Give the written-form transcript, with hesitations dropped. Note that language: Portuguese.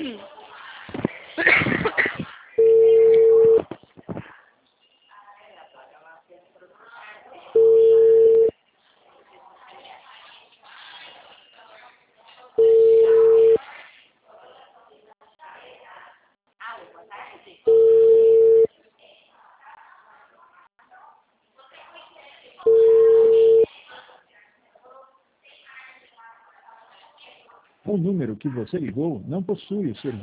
O número que você ligou não possui o serviço.